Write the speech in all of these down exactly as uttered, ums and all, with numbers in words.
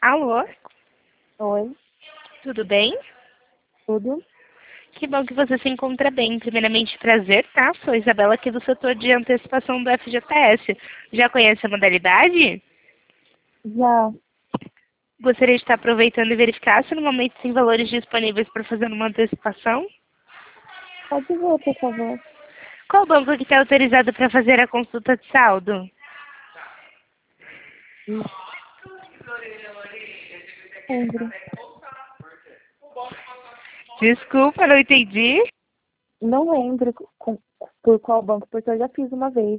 Alô, Oi, tudo bem? tudo? Que bom que você se encontra bem. Primeiramente, prazer, tá? Sou Isabela aqui do setor de antecipação do F G T S. Já conhece a modalidade? Já, Gostaria de estar aproveitando e verificar se no momento tem valores disponíveis para fazer uma antecipação? pode ver, por favor. Qual banco que está autorizado para fazer a consulta de saldo? Não lembro. Desculpa, não entendi. Não lembro com- por qual banco, porque eu já fiz uma vez.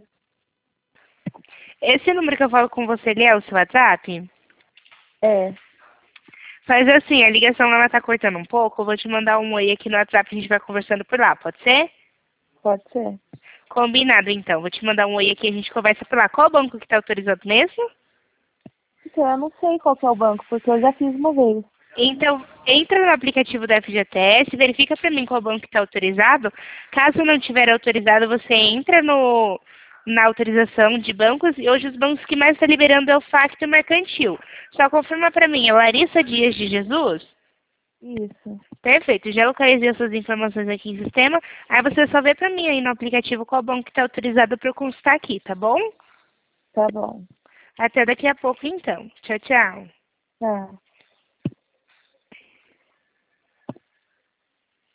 Esse número que eu falo com você, ele é o seu WhatsApp? É, Faz assim, a ligação ela tá cortando um pouco, eu vou te mandar um oi aqui no WhatsApp, a gente vai conversando por lá, pode ser? pode ser. Combinado, então. Vou te mandar um oi aqui e a gente conversa por lá. Qual banco que está autorizado mesmo? Então, eu não sei qual que é o banco, porque eu já fiz uma vez. Então, entra no aplicativo da F G T S, verifica para mim qual banco está autorizado. Caso não tiver autorizado, você entra no, na autorização de bancos. E hoje os bancos que mais está liberando é o Facto Mercantil. Só confirma para mim, é Larissa Dias de Jesus? Isso, Perfeito, já localizei essas informações aqui em sistema. Aí você só vê para mim aí no aplicativo qual banco está autorizado para eu consultar aqui, tá bom? tá bom. Até daqui a pouco, então. Tchau, tchau. Tá.